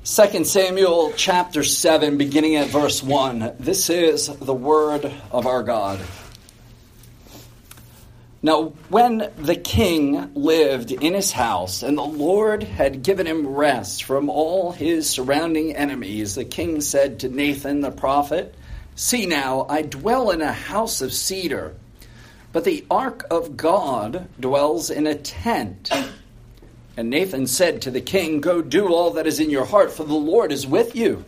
2 Samuel chapter 7, beginning at verse 1. This is the word of our God. Now, when the king lived in his house, and the Lord had given him rest from all his surrounding enemies, the king said to Nathan the prophet, "See now, I dwell in a house of cedar, but the ark of God dwells in a tent." And Nathan said to the king, "Go do all that is in your heart, for the Lord is with you."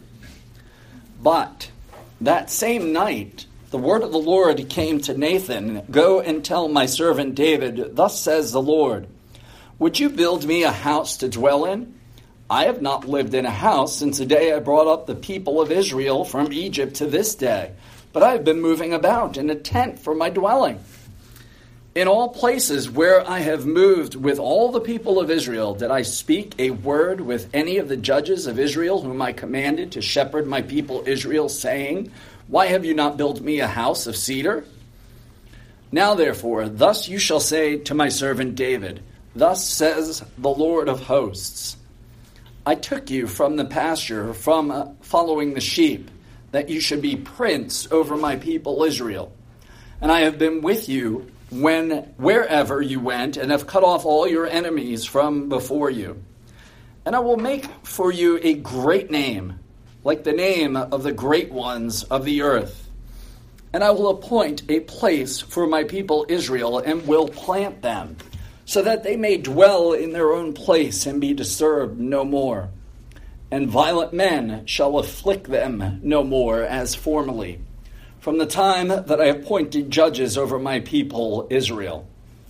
But that same night, the word of the Lord came to Nathan, "Go and tell my servant David, thus says the Lord, would you build me a house to dwell in? I have not lived in a house since the day I brought up the people of Israel from Egypt to this day, but I have been moving about in a tent for my dwelling. In all places where I have moved with all the people of Israel, did I speak a word with any of the judges of Israel whom I commanded to shepherd my people Israel, saying, why have you not built me a house of cedar? Now therefore, thus you shall say to my servant David, thus says the Lord of hosts, I took you from the pasture, from following the sheep, that you should be prince over my people Israel. And I have been with you wherever you went, and have cut off all your enemies from before you. And I will make for you a great name, like the name of the great ones of the earth. And I will appoint a place for my people Israel, and will plant them, so that they may dwell in their own place and be disturbed no more. And violent men shall afflict them no more as formerly, from the time that I appointed judges over my people Israel.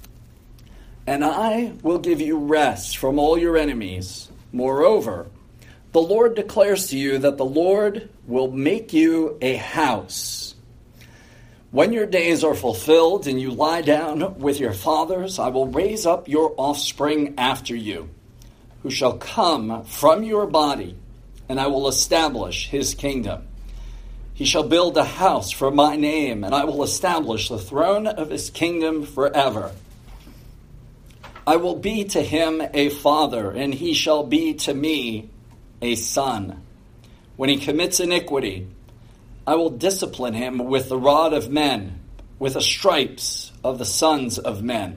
And I will give you rest from all your enemies. Moreover, the Lord declares to you that the Lord will make you a house. When your days are fulfilled and you lie down with your fathers, I will raise up your offspring after you, who shall come from your body, and I will establish his kingdom. He shall build a house for my name, and I will establish the throne of his kingdom forever. I will be to him a father, and he shall be to me a son. When he commits iniquity, I will discipline him with the rod of men, with the stripes of the sons of men.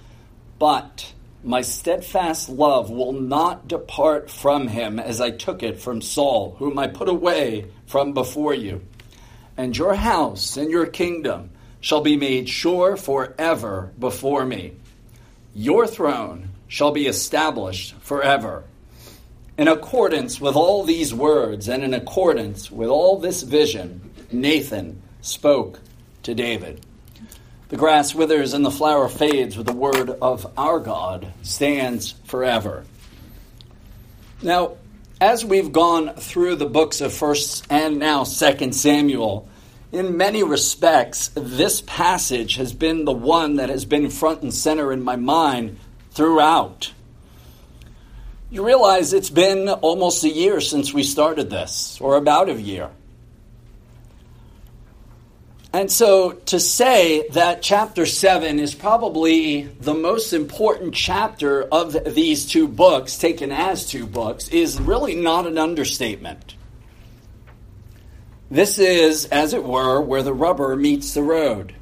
But my steadfast love will not depart from him, as I took it from Saul, whom I put away from before you. And your house and your kingdom shall be made sure forever before me. Your throne shall be established forever. In accordance with all these words, and in accordance with all this vision, Nathan spoke to David. The grass withers and the flower fades, but the word of our God stands forever. Now, as we've gone through the books of 1st and now 2nd Samuel, in many respects, this passage has been the one that has been front and center in my mind throughout. You realize it's been almost a year since we started this, or about a year. And so to say that chapter 7 is probably the most important chapter of these two books, taken as two books, is really not an understatement. This is, as it were, where the rubber meets the road.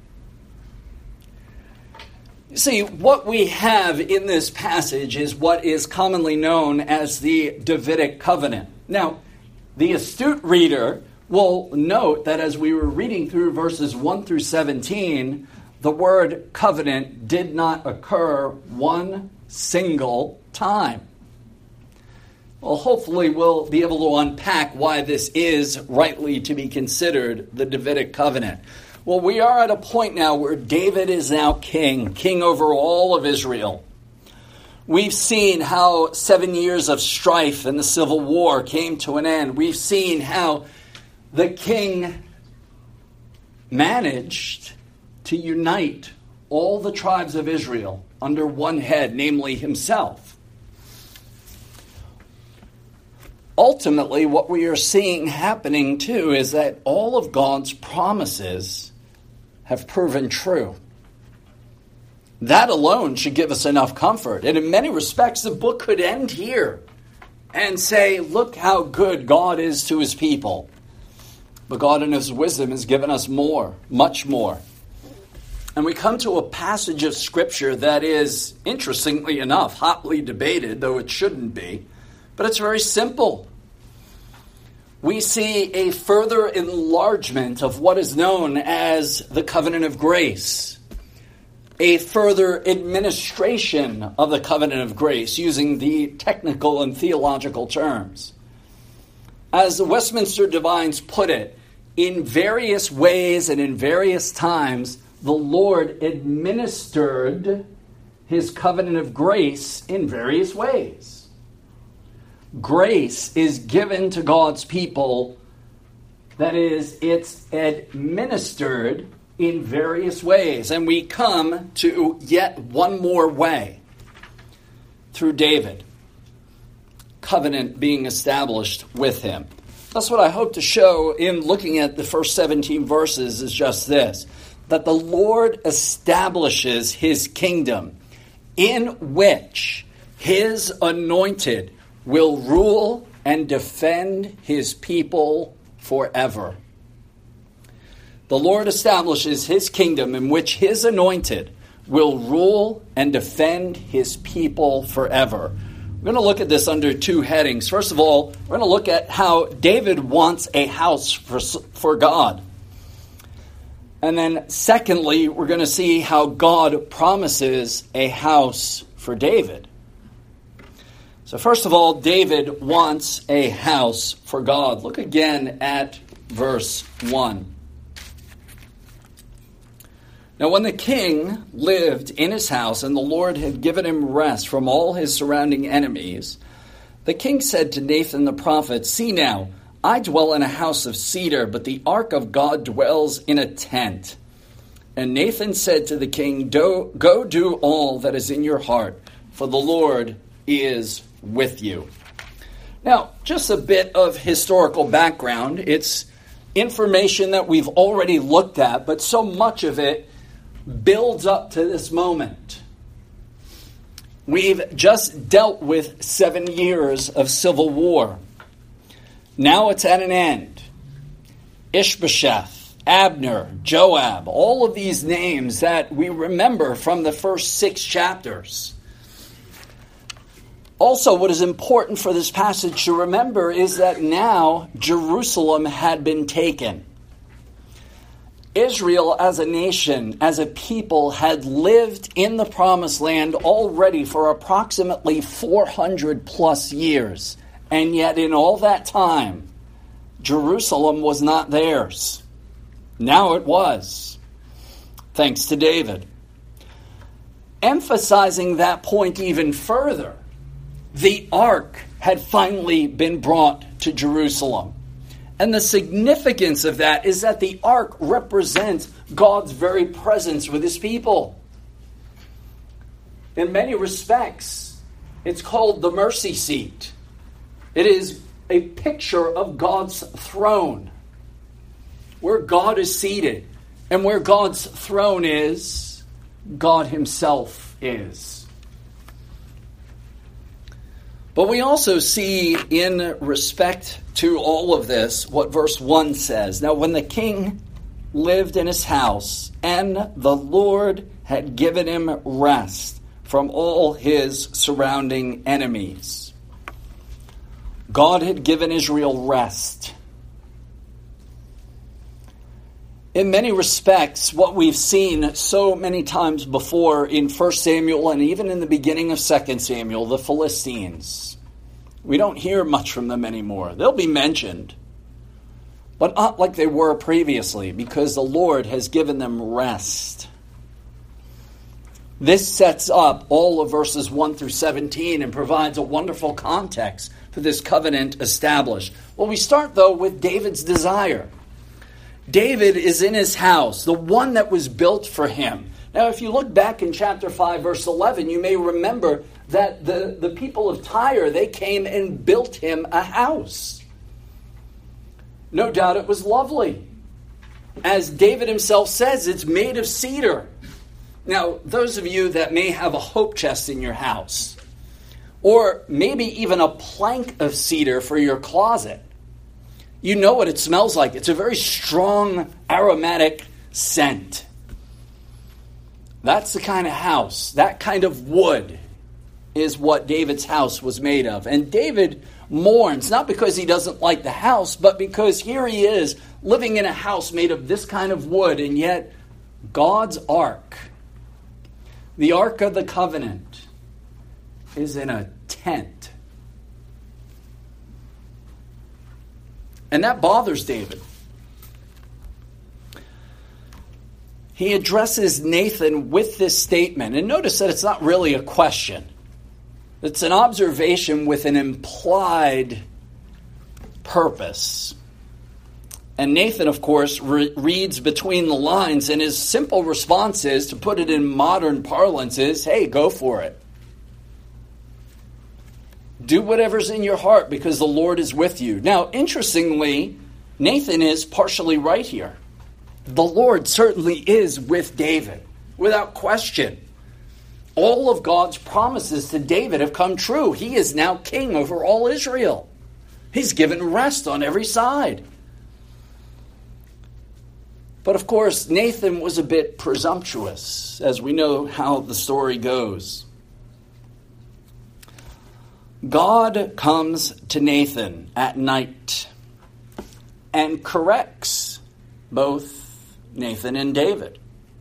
You see, what we have in this passage is what is commonly known as the Davidic covenant. Now, the astute reader will note that as we were reading through verses 1 through 17, the word covenant did not occur one single time. Well, hopefully we'll be able to unpack why this is rightly to be considered the Davidic covenant. Well, we are at a point now where David is now king over all of Israel. We've seen how 7 years of strife and the civil war came to an end. We've seen how the king managed to unite all the tribes of Israel under one head, namely himself. Ultimately, what we are seeing happening, too, is that all of God's promises have proven true. That alone should give us enough comfort. And in many respects, the book could end here. and say, look how good God is to his people. But God in his wisdom has given us more, much more. And we come to a passage of Scripture that is, interestingly enough, hotly debated, though it shouldn't be. But it's very simple. We see a further enlargement of what is known as the covenant of grace. A further administration of the covenant of grace, using the technical and theological terms. As the Westminster Divines put it, in various ways and in various times, the Lord administered his covenant of grace in various ways. Grace is given to God's people. That is, it's administered in various ways. And we come to yet one more way. Through David. Covenant being established with him. That's what I hope to show in looking at the first 17 verses is just this. That the Lord establishes his kingdom in which his anointed will rule and defend his people forever. The Lord establishes his kingdom in which his anointed will rule and defend his people forever. We're going to look at this under two headings. First of all, we're going to look at how David wants a house for God. And then secondly, we're going to see how God promises a house for David. So first of all, David wants a house for God. Look again at verse 1. Now when the king lived in his house and the Lord had given him rest from all his surrounding enemies, the king said to Nathan the prophet, "See now, I dwell in a house of cedar, but the ark of God dwells in a tent." And Nathan said to the king, "Go do all that is in your heart, for the Lord is with you." Now, just a bit of historical background. It's information that we've already looked at, but so much of it builds up to this moment. We've just dealt with 7 years of civil war. Now it's at an end. Ishbosheth, Abner, Joab, all of these names that we remember from the first 6 chapters. Also, what is important for this passage to remember is that now Jerusalem had been taken. Israel as a nation, as a people, had lived in the promised land already for approximately 400 plus years. And yet in all that time, Jerusalem was not theirs. Now it was, thanks to David. Emphasizing that point even further, the ark had finally been brought to Jerusalem. And the significance of that is that the ark represents God's very presence with his people. In many respects, it's called the mercy seat. It is a picture of God's throne, where God is seated. And where God's throne is, God himself is. But we also see in respect to all of this what verse 1 says. Now when the king lived in his house and the Lord had given him rest from all his surrounding enemies. God had given Israel rest. In many respects, what we've seen so many times before in 1 Samuel and even in the beginning of 2 Samuel, the Philistines. We don't hear much from them anymore. They'll be mentioned, but not like they were previously, because the Lord has given them rest. This sets up all of verses 1 through 17 and provides a wonderful context for this covenant established. Well, we start, though, with David's desire. David is in his house, the one that was built for him. Now, if you look back in chapter 5, verse 11, you may remember that the people of Tyre, they came and built him a house. No doubt it was lovely. As David himself says, it's made of cedar. Now, those of you that may have a hope chest in your house, or maybe even a plank of cedar for your closet. You know what it smells like. It's a very strong aromatic scent. That's the kind of house, that kind of wood is what David's house was made of. And David mourns, not because he doesn't like the house, but because here he is living in a house made of this kind of wood, and yet God's ark, the Ark of the Covenant, is in a tent. And that bothers David. He addresses Nathan with this statement. And notice that it's not really a question. It's an observation with an implied purpose. And Nathan, of course, reads between the lines, and his simple response is, to put it in modern parlance, is, hey, go for it. Do whatever's in your heart because the Lord is with you. Now, interestingly, Nathan is partially right here. The Lord certainly is with David, without question. All of God's promises to David have come true. He is now king over all Israel. He's given rest on every side. But of course, Nathan was a bit presumptuous, as we know how the story goes. God comes to Nathan at night and corrects both Nathan and David.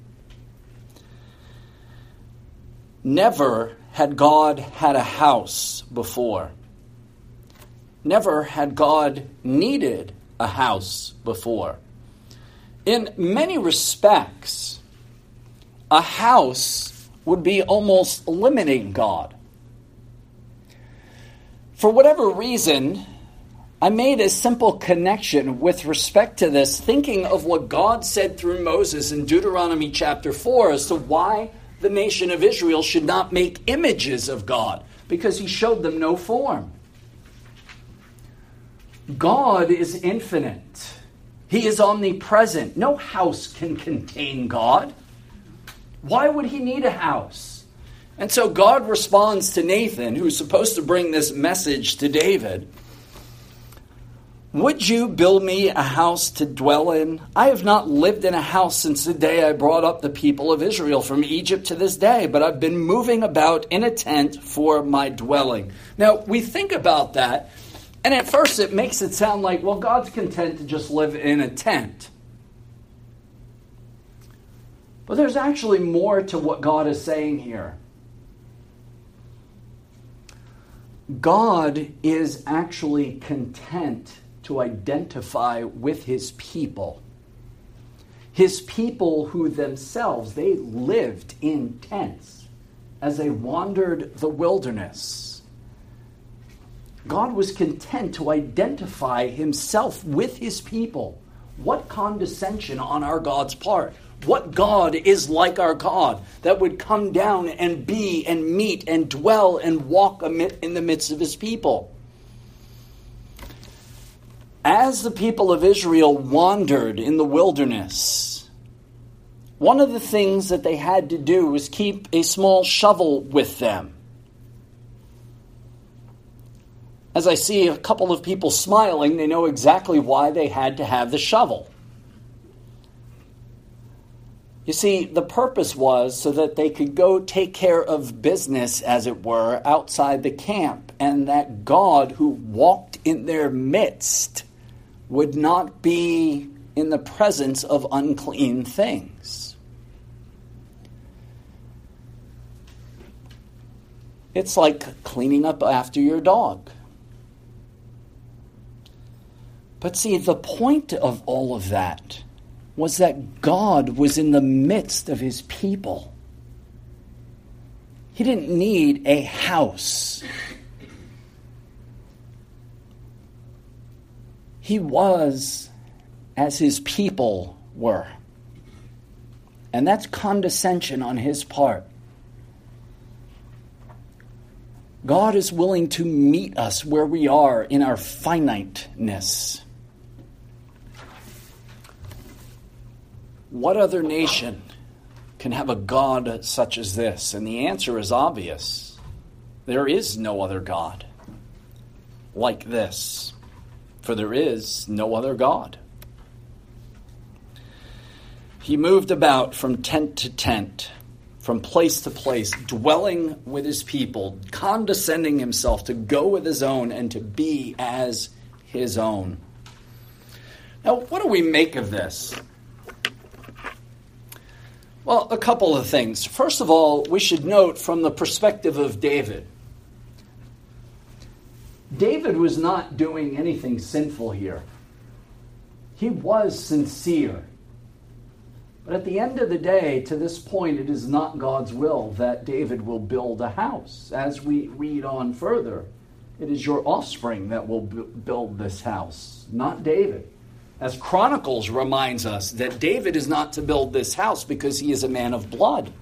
Never had God had a house before. Never had God needed a house before. In many respects, a house would be almost limiting God. For whatever reason, I made a simple connection with respect to this, thinking of what God said through Moses in Deuteronomy chapter 4 as to why the nation of Israel should not make images of God, because he showed them no form. God is infinite. He is omnipresent. No house can contain God. Why would he need a house? And so God responds to Nathan, who's supposed to bring this message to David. Would you build me a house to dwell in? I have not lived in a house since the day I brought up the people of Israel from Egypt to this day, but I've been moving about in a tent for my dwelling. Now, we think about that, and at first it makes it sound like, well, God's content to just live in a tent. But there's actually more to what God is saying here. God is actually content to identify with his people. His people who themselves, they lived in tents as they wandered the wilderness. God was content to identify himself with his people. What condescension on our God's part. What God is like our God that would come down and be and meet and dwell and walk in the midst of his people. As the people of Israel wandered in the wilderness, one of the things that they had to do was keep a small shovel with them. As I see a couple of people smiling, they know exactly why they had to have the shovel. You see, the purpose was so that they could go take care of business, as it were, outside the camp, and that God who walked in their midst would not be in the presence of unclean things. It's like cleaning up after your dog. But see, the point of all of that was that God was in the midst of his people. He didn't need a house. He was as his people were. And that's condescension on his part. God is willing to meet us where we are in our finiteness. What other nation can have a God such as this? And the answer is obvious. There is no other God like this, for there is no other God. He moved about from tent to tent, from place to place, dwelling with his people, condescending himself to go with his own and to be as his own. Now, what do we make of this? Well, a couple of things. First of all, we should note from the perspective of David. David was not doing anything sinful here. He was sincere. But at the end of the day, to this point, it is not God's will that David will build a house. As we read on further, it is your offspring that will build this house, not David. As Chronicles reminds us that David is not to build this house because he is a man of blood.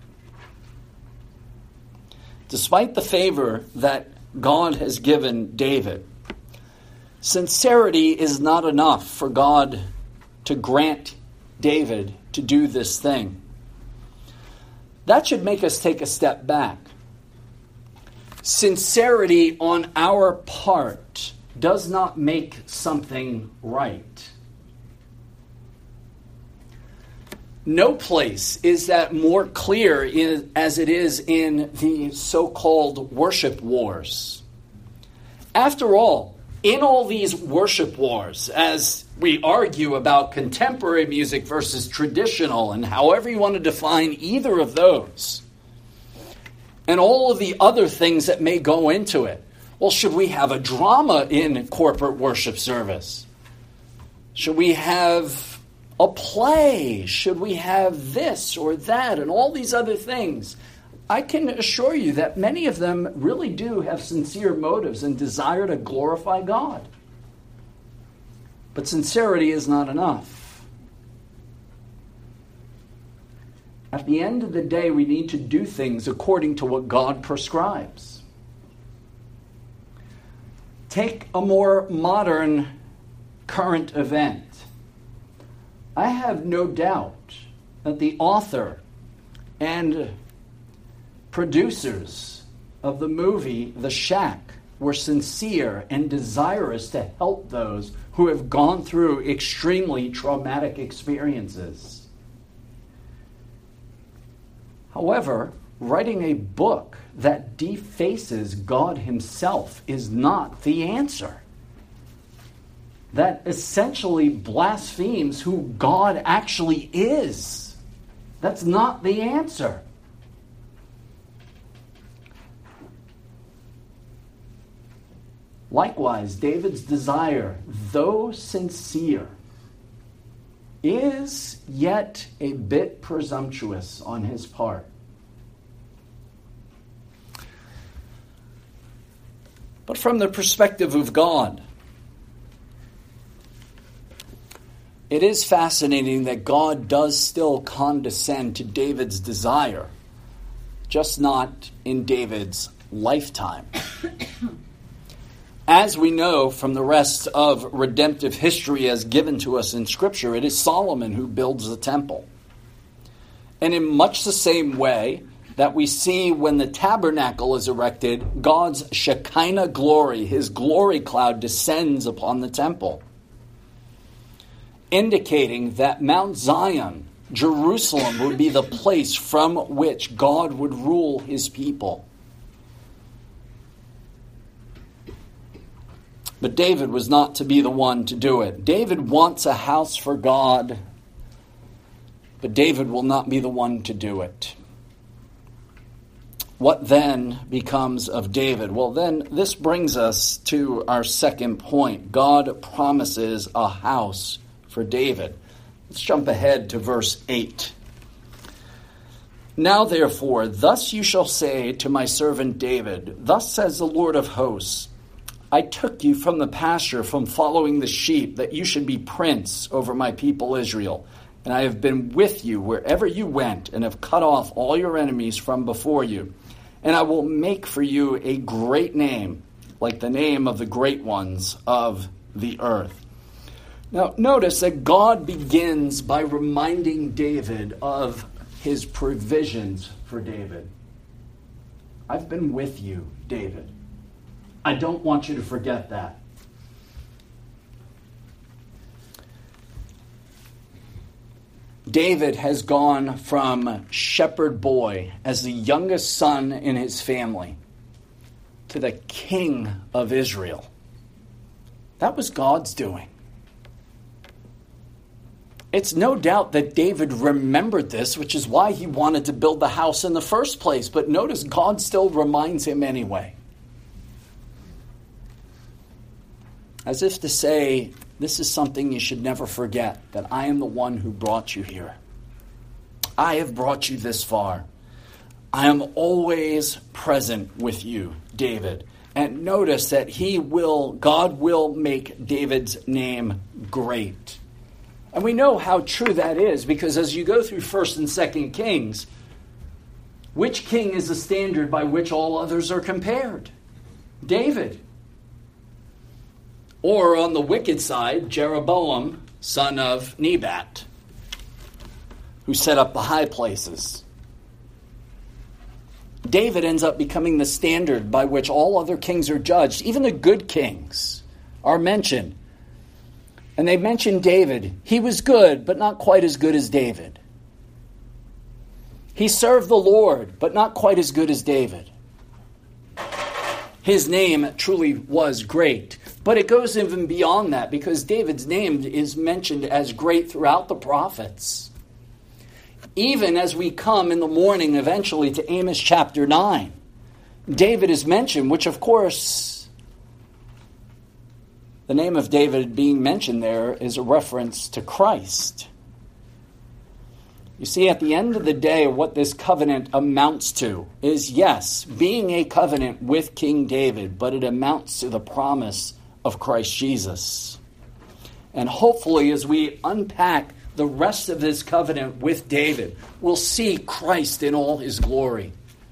Despite the favor that God has given David, sincerity is not enough for God to grant David to do this thing. That should make us take a step back. Sincerity on our part does not make something right. No place is that more clear as it is in the so-called worship wars. After all, in all these worship wars, as we argue about contemporary music versus traditional, and however you want to define either of those, and all of the other things that may go into it, well, should we have a drama in corporate worship service? Should we have a play? Should we have this or that and all these other things? I can assure you that many of them really do have sincere motives and desire to glorify God. But sincerity is not enough. At the end of the day, we need to do things according to what God prescribes. Take a more modern current event. I have no doubt that the author and producers of the movie The Shack were sincere and desirous to help those who have gone through extremely traumatic experiences. However, writing a book that defaces God himself is not the answer. That essentially blasphemes who God actually is. That's not the answer. Likewise, David's desire, though sincere, is yet a bit presumptuous on his part. But from the perspective of God, it is fascinating that God does still condescend to David's desire, just not in David's lifetime. As we know from the rest of redemptive history as given to us in Scripture, it is Solomon who builds the temple. And in much the same way that we see when the tabernacle is erected, God's Shekinah glory, his glory cloud, descends upon the temple, indicating that Mount Zion, Jerusalem, would be the place from which God would rule his people. But David was not to be the one to do it. David wants a house for God, but David will not be the one to do it. What then becomes of David? Well, then this brings us to our second point. God promises a house for David. Let's jump ahead to verse 8. Now therefore, thus you shall say to my servant David, thus says the Lord of hosts, I took you from the pasture, from following the sheep, that you should be prince over my people Israel. And I have been with you wherever you went, and have cut off all your enemies from before you. And I will make for you a great name, like the name of the great ones of the earth. Now, notice that God begins by reminding David of his provisions for David. I've been with you, David. I don't want you to forget that. David has gone from shepherd boy as the youngest son in his family to the king of Israel. That was God's doing. It's no doubt that David remembered this, which is why he wanted to build the house in the first place. But notice God still reminds him anyway. As if to say, this is something you should never forget, that I am the one who brought you here. I have brought you this far. I am always present with you, David. And notice that God will make David's name great. And we know how true that is, because as you go through 1st and 2nd Kings, which king is the standard by which all others are compared? David. Or on the wicked side, Jeroboam, son of Nebat, who set up the high places. David ends up becoming the standard by which all other kings are judged. Even the good kings are mentioned. And they mention David. He was good, but not quite as good as David. He served the Lord, but not quite as good as David. His name truly was great. But it goes even beyond that, because David's name is mentioned as great throughout the prophets. Even as we come in the morning eventually to Amos chapter 9, David is mentioned, which of course, the name of David being mentioned there is a reference to Christ. You see, at the end of the day, what this covenant amounts to is, yes, being a covenant with King David, but it amounts to the promise of Christ Jesus. And hopefully, as we unpack the rest of this covenant with David, we'll see Christ in all his glory.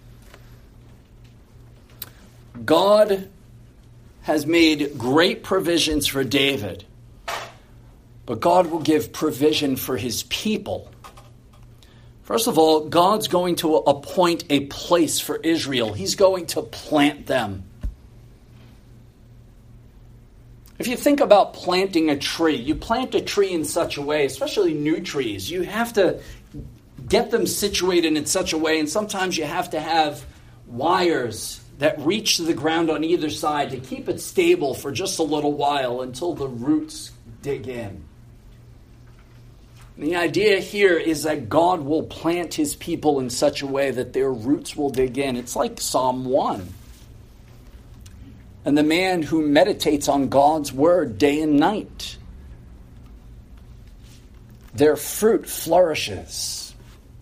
God has made great provisions for David, but God will give provision for his people. First of all, God's going to appoint a place for Israel. He's going to plant them. If you think about planting a tree, you plant a tree in such a way, especially new trees, you have to get them situated in such a way, and sometimes you have to have wires that reach to the ground on either side to keep it stable for just a little while until the roots dig in. And the idea here is that God will plant his people in such a way that their roots will dig in. It's like Psalm 1. And the man who meditates on God's word day and night, their fruit flourishes.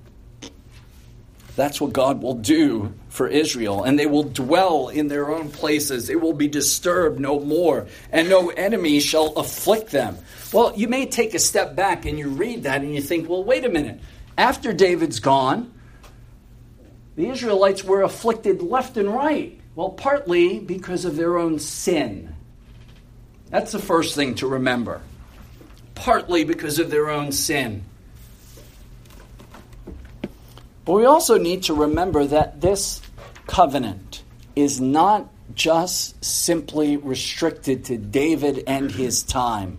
That's what God will do for Israel. And they will dwell in their own places. They will be disturbed no more, and no enemy shall afflict them. Well, you may take a step back and you read that and you think, well, wait a minute. After David's gone, the Israelites were afflicted left and right. Well, partly because of their own sin. That's the first thing to remember. Partly because of their own sin. But we also need to remember that this covenant is not just simply restricted to David and his time.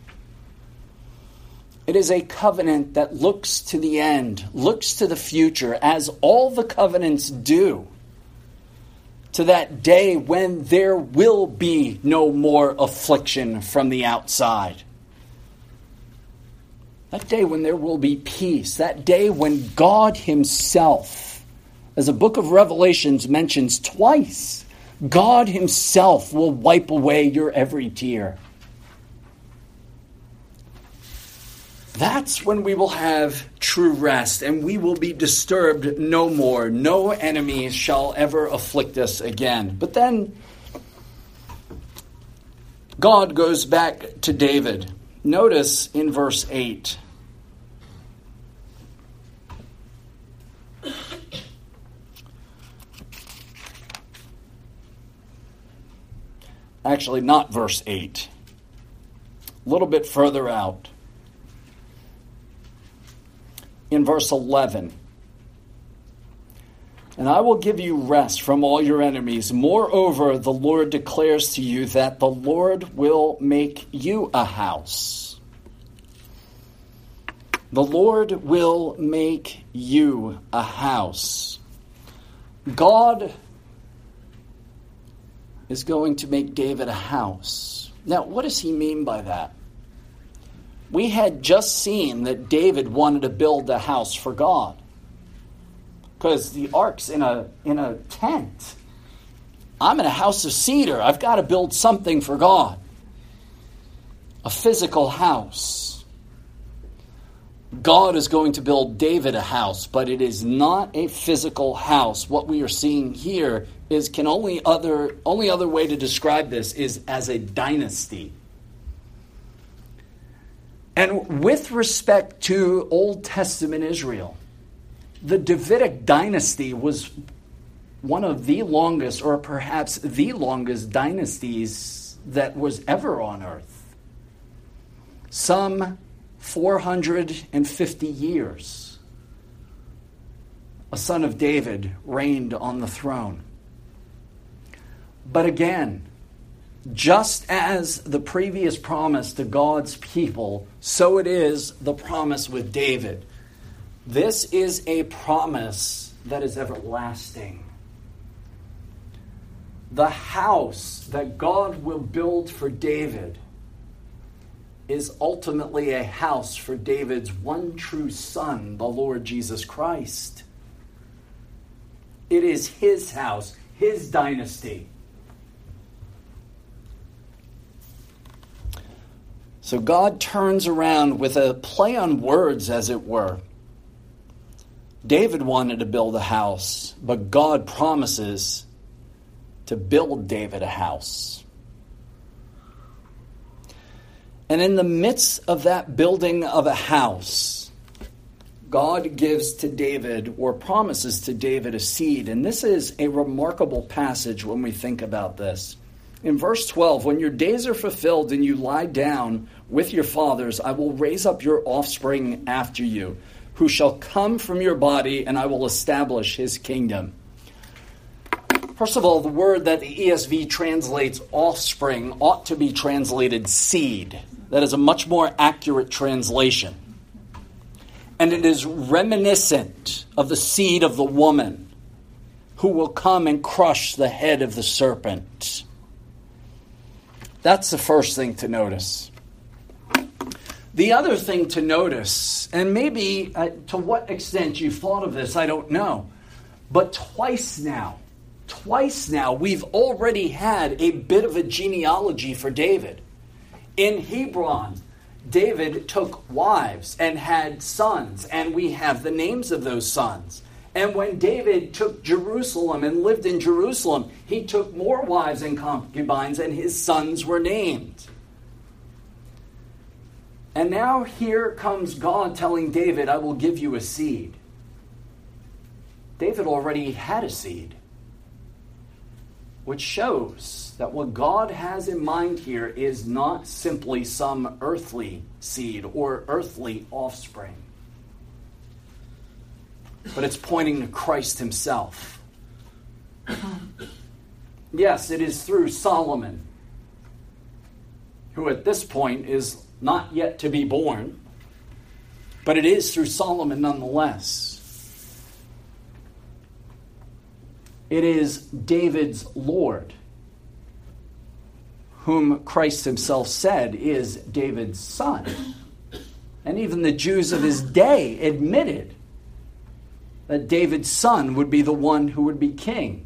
It is a covenant that looks to the end, looks to the future, as all the covenants do, to that day when there will be no more affliction from the outside. That day when there will be peace. That day when God himself, as the book of Revelations mentions twice, God himself will wipe away your every tear. That's when we will have true rest, and we will be disturbed no more. No enemy shall ever afflict us again. But then God goes back to David. Notice in verse 8. Actually, not verse 8. A little bit further out. In verse 11. And I will give you rest from all your enemies. Moreover, the Lord declares to you that the Lord will make you a house. The Lord will make you a house. God is going to make David a house. Now, what does he mean by that? We had just seen that David wanted to build a house for God. Because the ark's in a tent. I'm in a house of cedar. I've got to build something for God. A physical house. God is going to build David a house, but it is not a physical house. What we are seeing here is only other way to describe this is as a dynasty. And with respect to Old Testament Israel, the Davidic dynasty was one of the longest, or perhaps the longest dynasties that was ever on earth. Some 450 years, a son of David reigned on the throne. But again, just as the previous promise to God's people, so it is the promise with David. This is a promise that is everlasting. The house that God will build for David is ultimately a house for David's one true son, the Lord Jesus Christ. It is his house, his dynasty. So God turns around with a play on words, as it were. David wanted to build a house, but God promises to build David a house. And in the midst of that building of a house, God gives to David, or promises to David, a seed. And this is a remarkable passage when we think about this. In verse 12, when your days are fulfilled and you lie down with your fathers, I will raise up your offspring after you, who shall come from your body, and I will establish his kingdom. First of all, the word that the ESV translates offspring ought to be translated seed. That is a much more accurate translation. And it is reminiscent of the seed of the woman who will come and crush the head of the serpent. That's the first thing to notice. The other thing to notice, and maybe to what extent you've thought of this, I don't know, but twice now, we've already had a bit of a genealogy for David. In Hebron, David took wives and had sons, and we have the names of those sons. And when David took Jerusalem and lived in Jerusalem, he took more wives and concubines, and his sons were named. And now here comes God telling David, I will give you a seed. David already had a seed, which shows that what God has in mind here is not simply some earthly seed or earthly offspring, but it's pointing to Christ himself. Yes, it is through Solomon, who at this point is not yet to be born, but it is through Solomon nonetheless. It is David's Lord, whom Christ himself said is David's son. And even the Jews of his day admitted that David's son would be the one who would be king.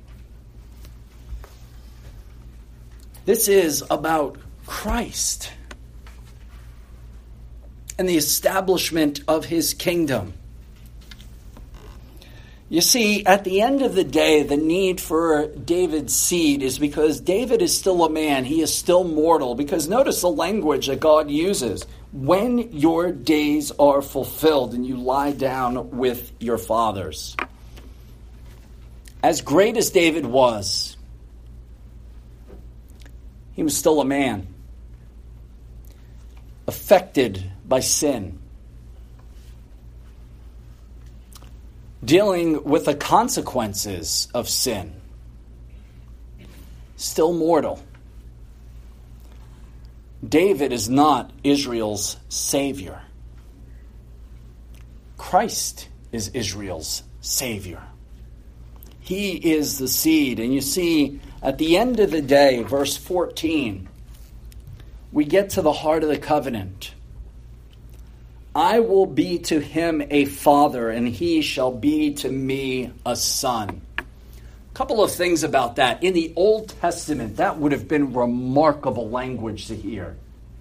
This is about Christ and the establishment of his kingdom. You see, at the end of the day, the need for David's seed is because David is still a man. He is still mortal. Because notice the language that God uses. When your days are fulfilled and you lie down with your fathers. As great as David was, he was still a man, affected by sin. dealing with the consequences of sin. Still mortal. David is not Israel's Savior. Christ is Israel's Savior. He is the seed. And you see, at the end of the day, verse 14, we get to the heart of the covenant. I will be to him a father, and he shall be to me a son. A couple of things about that. In the Old Testament, that would have been remarkable language to hear.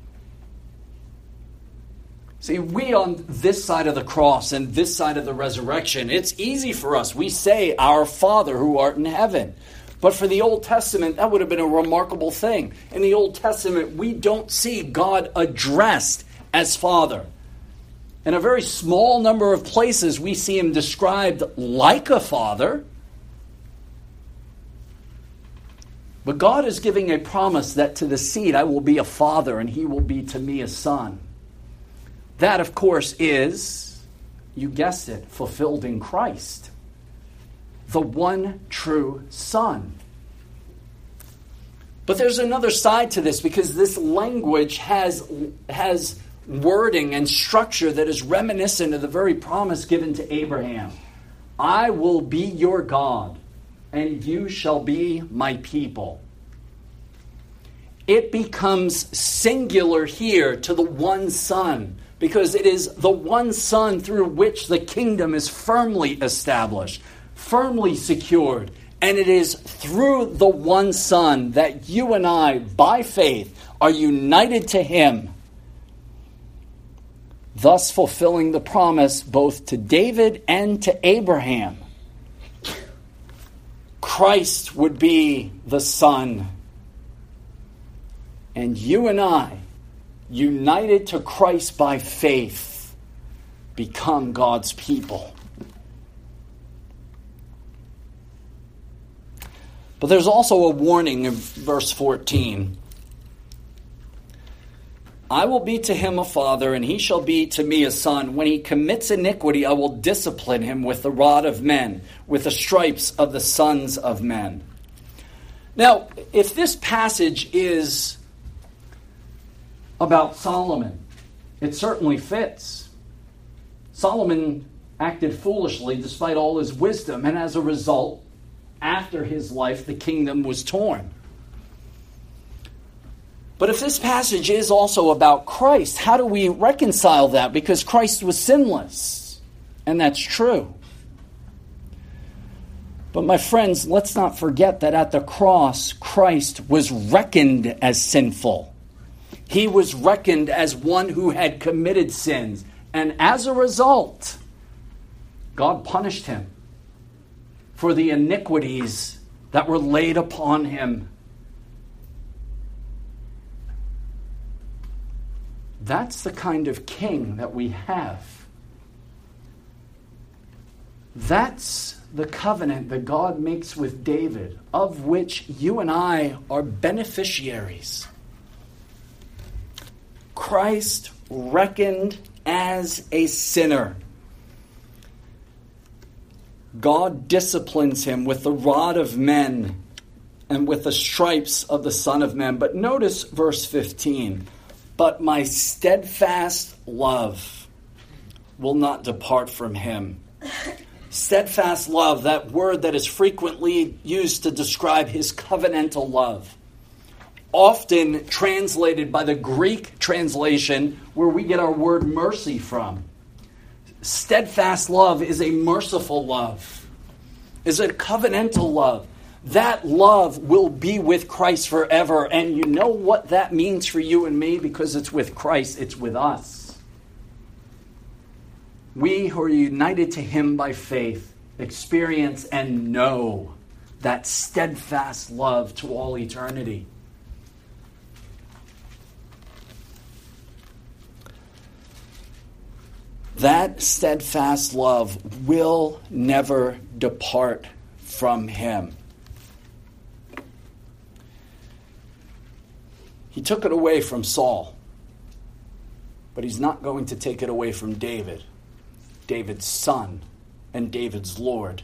See, we on this side of the cross and this side of the resurrection, it's easy for us. We say, our Father who art in heaven. But for the Old Testament, that would have been a remarkable thing. In the Old Testament, we don't see God addressed as Father. In a very small number of places, we see him described like a father. But God is giving a promise that to the seed, I will be a father, and he will be to me a son. That, of course, is, you guessed it, fulfilled in Christ. The one true Son. But there's another side to this, because this language has wording and structure that is reminiscent of the very promise given to Abraham. I will be your God, and you shall be my people. It becomes singular here to the one Son, because it is the one Son through which the kingdom is firmly established, firmly secured. And it is through the one Son that you and I, by faith, are united to him, thus fulfilling the promise both to David and to Abraham. Christ would be the Son. And you and I, united to Christ by faith, become God's people. But there's also a warning in verse 14. I will be to him a father, and he shall be to me a son. When he commits iniquity, I will discipline him with the rod of men, with the stripes of the sons of men. Now, if this passage is about Solomon, it certainly fits. Solomon acted foolishly despite all his wisdom, and as a result, after his life, the kingdom was torn. But if this passage is also about Christ, how do we reconcile that? Because Christ was sinless, and that's true. But my friends, let's not forget that at the cross, Christ was reckoned as sinful. He was reckoned as one who had committed sins. And as a result, God punished him for the iniquities that were laid upon him. That's the kind of king that we have. That's the covenant that God makes with David, of which you and I are beneficiaries. Christ reckoned as a sinner. God disciplines him with the rod of men and with the stripes of the Son of Men. But notice verse 15. But my steadfast love will not depart from him. Steadfast love, that word that is frequently used to describe his covenantal love. Often translated by the Greek translation where we get our word mercy from. Steadfast love is a merciful love, is a covenantal love. That love will be with Christ forever. And you know what that means for you and me? Because it's with Christ, it's with us. We who are united to him by faith experience and know that steadfast love to all eternity. That steadfast love will never depart from him. He took it away from Saul, but he's not going to take it away from David, David's son, and David's Lord.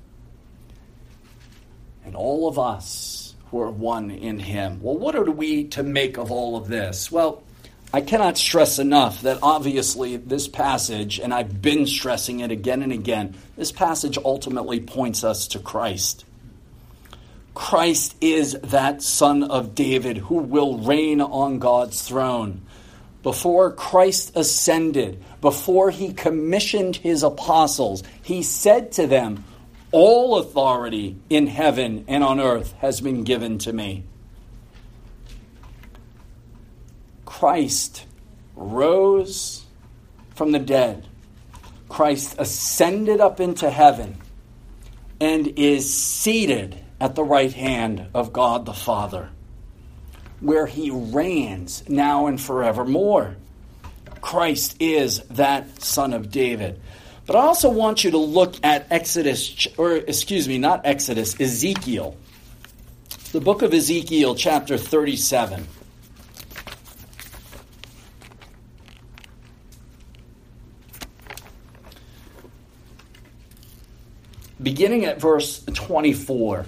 And all of us who are one in him. Well, what are we to make of all of this? Well, I cannot stress enough that obviously this passage, and I've been stressing it again and again, this passage ultimately points us to Christ. Christ is that Son of David who will reign on God's throne. Before Christ ascended, before he commissioned his apostles, he said to them, "All authority in heaven and on earth has been given to me." Christ rose from the dead. Christ ascended up into heaven and is seated at the right hand of God the Father, where he reigns now and forevermore. Christ is that Son of David. But I also want you to look at Ezekiel. The book of Ezekiel, chapter 37. Beginning at verse 24.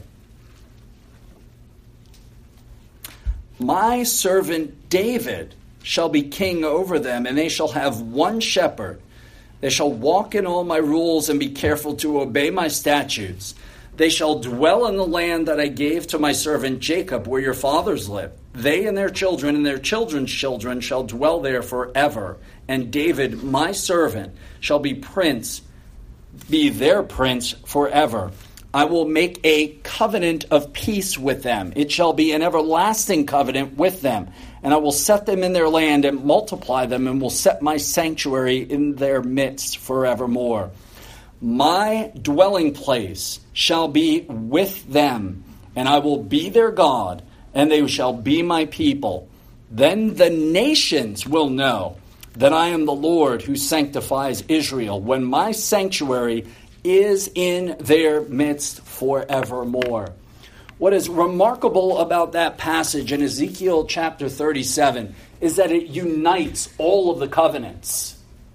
"My servant David shall be king over them, and they shall have one shepherd. They shall walk in all my rules and be careful to obey my statutes. They shall dwell in the land that I gave to my servant Jacob, where your fathers lived. They and their children's children shall dwell there forever. And David, my servant, shall be their prince forever. I will make a covenant of peace with them. It shall be an everlasting covenant with them. And I will set them in their land and multiply them, and will set my sanctuary in their midst forevermore. My dwelling place shall be with them, and I will be their God, and they shall be my people. Then the nations will know that I am the Lord who sanctifies Israel, when my sanctuary is in their midst forevermore." What is remarkable about that passage in Ezekiel chapter 37 is that it unites all of the covenants.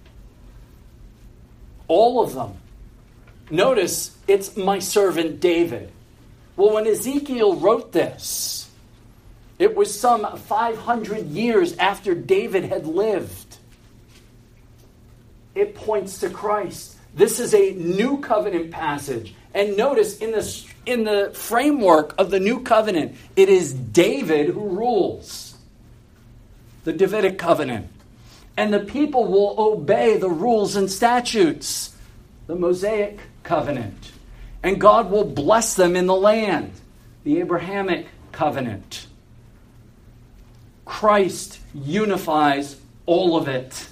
All of them. Notice, it's my servant David. Well, when Ezekiel wrote this, it was some 500 years after David had lived. It points to Christ. This is a new covenant passage. And notice, in the framework of the new covenant, it is David who rules. The Davidic covenant. And the people will obey the rules and statutes. The Mosaic covenant. And God will bless them in the land. The Abrahamic covenant. Christ unifies all of it.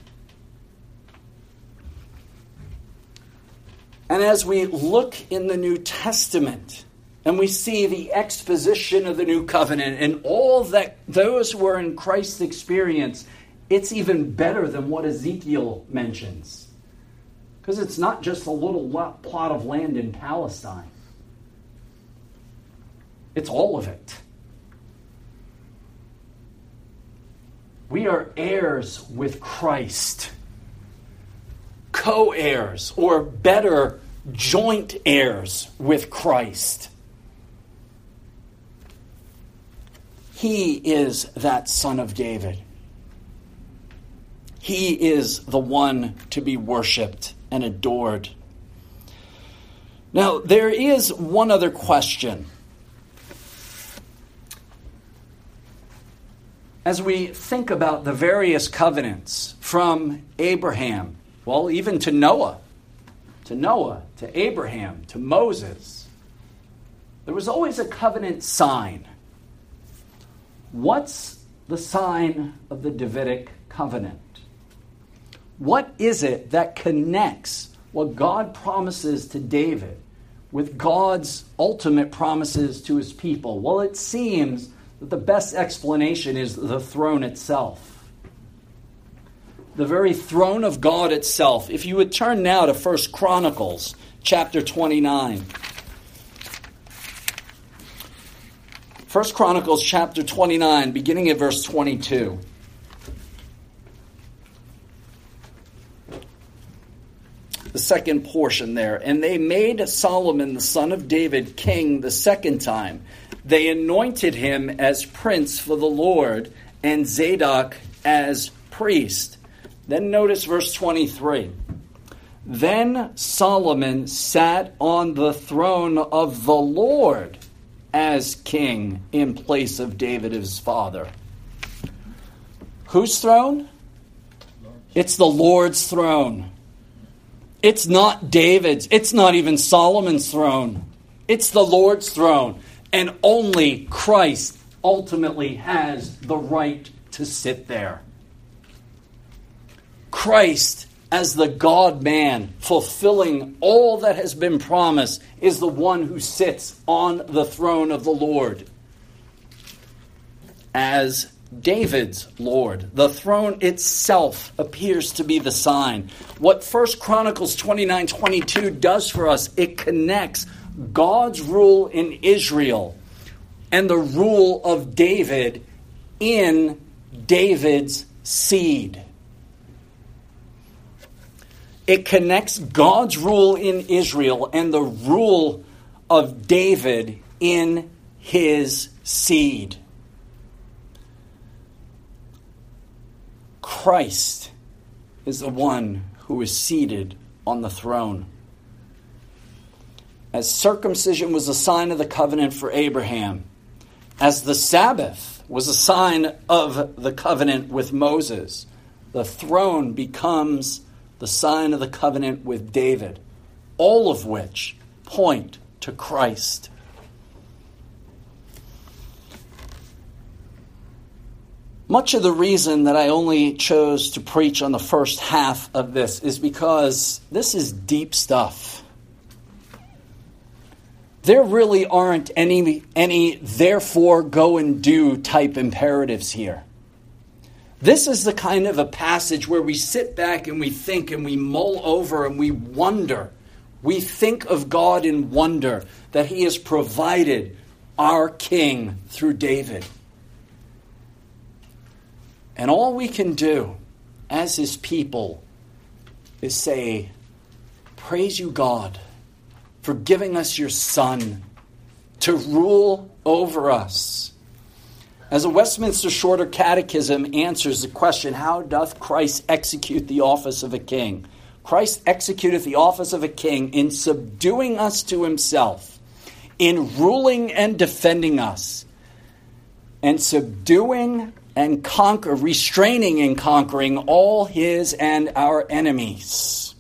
And as we look in the New Testament and we see the exposition of the new covenant and all that those who are in Christ's experience, it's even better than what Ezekiel mentions. Because it's not just a little plot of land in Palestine. It's all of it. We are heirs with Christ. Co-heirs, or better, joint heirs with Christ. He is that Son of David. He is the one to be worshipped and adored. Now, there is one other question. As we think about the various covenants from Abraham, well, even to Noah, to Abraham, to Moses, there was always a covenant sign. What's the sign of the Davidic covenant? What is it that connects what God promises to David with God's ultimate promises to his people? Well, it seems that the best explanation is the throne itself. The very throne of God itself. If you would turn now to 1 Chronicles chapter 29. 1 Chronicles chapter 29, beginning at verse 22. the second portion there. And they made Solomon, the son of David, king the second time. They anointed him as prince for the Lord, and Zadok as priest. Then notice verse 23. Then Solomon sat on the throne of the Lord as king in place of David his father. Whose throne? It's the Lord's throne. It's not David's. It's not even Solomon's throne. It's the Lord's throne. And only Christ ultimately has the right to sit there. Christ, as the God-man, fulfilling all that has been promised, is the one who sits on the throne of the Lord as David's Lord. The throne itself appears to be the sign. What 1 Chronicles 29:22 does for us, it connects God's rule in Israel and the rule of David in David's seed. It connects God's rule in Israel and the rule of David in his seed. Christ is the one who is seated on the throne. As circumcision was a sign of the covenant for Abraham, as the Sabbath was a sign of the covenant with Moses, the throne becomes the sign of the covenant with David, all of which point to Christ. Much of the reason that I only chose to preach on the first half of this is because this is deep stuff. There really aren't any therefore go and do type imperatives here. This is the kind of a passage where we sit back and we think and we mull over and we wonder. We think of God in wonder that he has provided our King through David. And all we can do as his people is say, praise you, God, for giving us your Son to rule over us. As the Westminster Shorter Catechism answers the question, how doth Christ execute the office of a king? Christ executeth the office of a king in subduing us to himself, in ruling and defending us, and subduing and restraining and conquering all his and our enemies.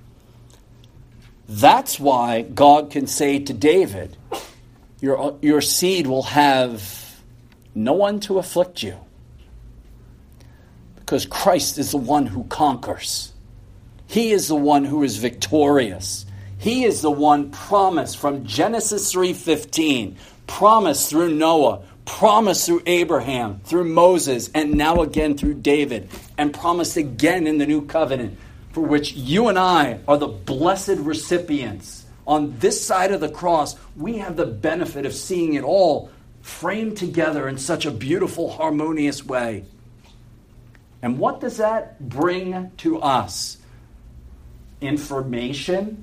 That's why God can say to David, your seed will have no one to afflict you. Because Christ is the one who conquers. He is the one who is victorious. He is the one promised from Genesis 3:15, promised through Noah, promised through Abraham, through Moses, and now again through David, and promised again in the new covenant, for which you and I are the blessed recipients. On this side of the cross, we have the benefit of seeing it all framed together in such a beautiful, harmonious way. And what does that bring to us? Information?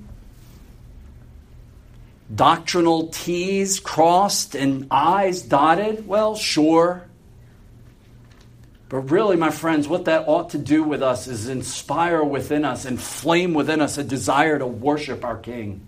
Doctrinal T's crossed and I's dotted? Well, sure. But really, my friends, what that ought to do with us is inspire within us and flame within us a desire to worship our King.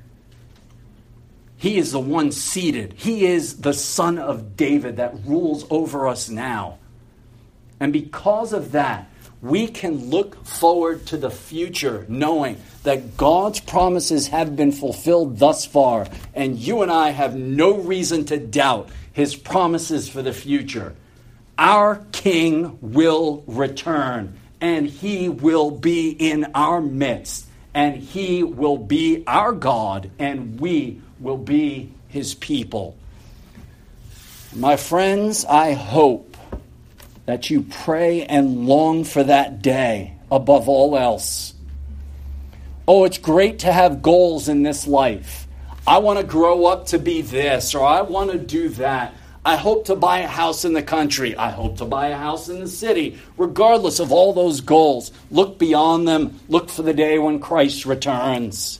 He is the one seated. He is the Son of David that rules over us now. And because of that, we can look forward to the future knowing that God's promises have been fulfilled thus far, and you and I have no reason to doubt his promises for the future. Our King will return, and he will be in our midst, and he will be our God, and we will be his people. My friends, I hope that you pray and long for that day above all else. Oh, it's great to have goals in this life. I want to grow up to be this, or I want to do that. I hope to buy a house in the country. I hope to buy a house in the city. Regardless of all those goals, look beyond them. Look for the day when Christ returns.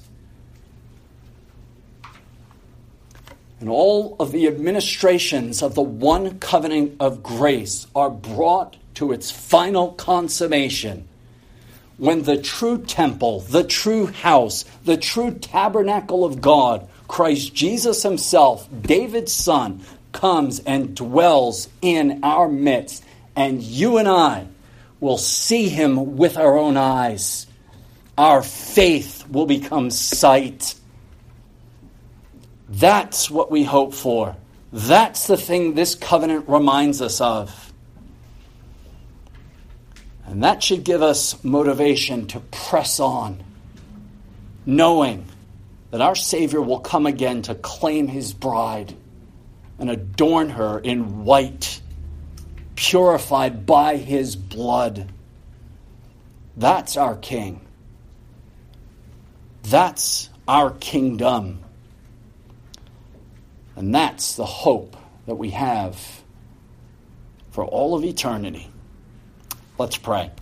And all of the administrations of the one covenant of grace are brought to its final consummation when the true temple, the true house, the true tabernacle of God, Christ Jesus himself, David's son, comes and dwells in our midst. And you and I will see him with our own eyes. Our faith will become sight. That's what we hope for. That's the thing this covenant reminds us of. And that should give us motivation to press on, knowing that our Savior will come again to claim his bride and adorn her in white, purified by his blood. That's our King. That's our kingdom. And that's the hope that we have for all of eternity. Let's pray.